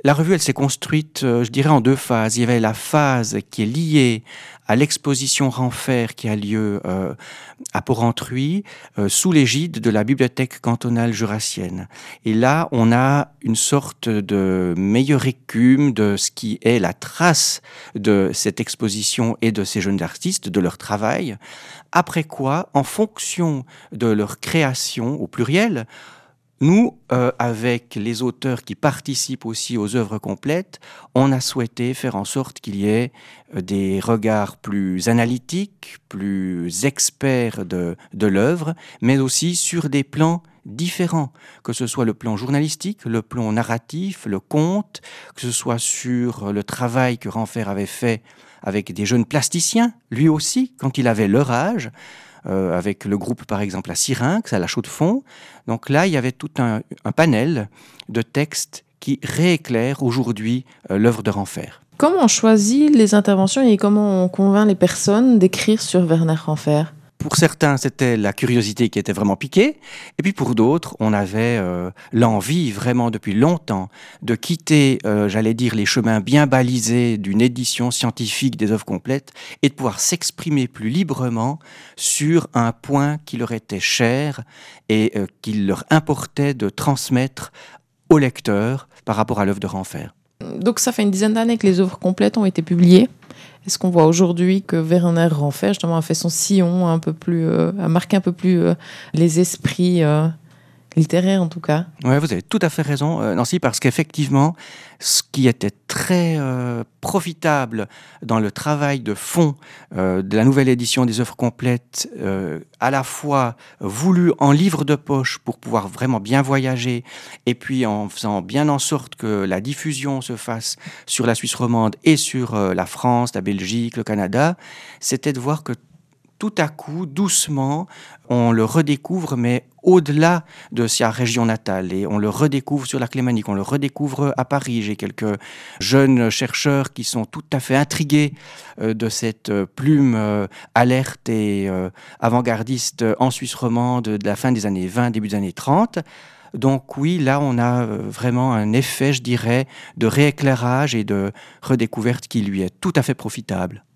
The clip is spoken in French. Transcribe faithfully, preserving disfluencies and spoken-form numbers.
La revue, elle s'est construite, euh, je dirais, en deux phases. Il y avait la phase qui est liée à l'exposition Renfer qui a lieu euh, à Porrentruy, euh, sous l'égide de la Bibliothèque cantonale jurassienne. Et là, on a une sorte de meilleure écume de ce qui est la trace de cette exposition et de ces jeunes artistes, de leur travail. Après quoi, en fonction de leur création, au pluriel, nous, euh, avec les auteurs qui participent aussi aux œuvres complètes, on a souhaité faire en sorte qu'il y ait euh, des regards plus analytiques, plus experts de, de l'œuvre, mais aussi sur des plans différents, que ce soit le plan journalistique, le plan narratif, le conte, que ce soit sur le travail que Renfer avait fait avec des jeunes plasticiens, lui aussi, quand il avait leur âge, euh, avec le groupe par exemple à Syrinx, à la Chaux-de-Fonds. Donc là, il y avait tout un, un panel de textes qui rééclairent aujourd'hui euh, l'œuvre de Renfer. Comment on choisit les interventions et comment on convainc les personnes d'écrire sur Werner Renfer ? Pour certains, c'était la curiosité qui était vraiment piquée. Et puis pour d'autres, on avait euh, l'envie vraiment depuis longtemps de quitter, euh, j'allais dire, les chemins bien balisés d'une édition scientifique des œuvres complètes et de pouvoir s'exprimer plus librement sur un point qui leur était cher et euh, qu'il leur importait de transmettre aux lecteurs par rapport à l'œuvre de Renfer. Donc ça fait une dizaine d'années que les œuvres complètes ont été publiées. Est-ce qu'on voit aujourd'hui que Werner Renfer justement a fait son sillon un peu plus, euh, a marqué un peu plus euh, les esprits euh, littéraires en tout cas ? Oui, vous avez tout à fait raison, euh, Nancy, parce qu'effectivement, ce qui était très euh, profitable dans le travail de fond euh, de la nouvelle édition des œuvres complètes, euh, à la fois voulu en livre de poche pour pouvoir vraiment bien voyager, et puis en faisant bien en sorte que la diffusion se fasse sur la Suisse romande et sur euh, la France, la Belgique, le Canada, c'était de voir que tout à coup, doucement, on le redécouvre, mais au-delà de sa région natale. Et on le redécouvre sur la Clémanique, on le redécouvre à Paris. J'ai quelques jeunes chercheurs qui sont tout à fait intrigués euh, de cette plume euh, alerte et euh, avant-gardiste en Suisse romande de la fin des années vingt, début des années trente. Donc oui, là, on a vraiment un effet, je dirais, de rééclairage et de redécouverte qui lui est tout à fait profitable.